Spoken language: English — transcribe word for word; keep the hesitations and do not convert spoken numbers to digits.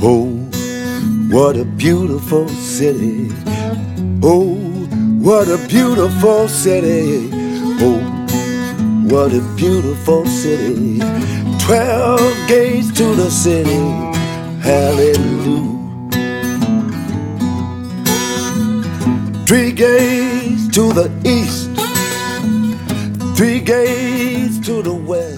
Oh, what a beautiful city. Oh, what a beautiful city. Oh, what a beautiful city. Twelve gates to the city. Hallelujah. Three gates to the east, three gates to the west.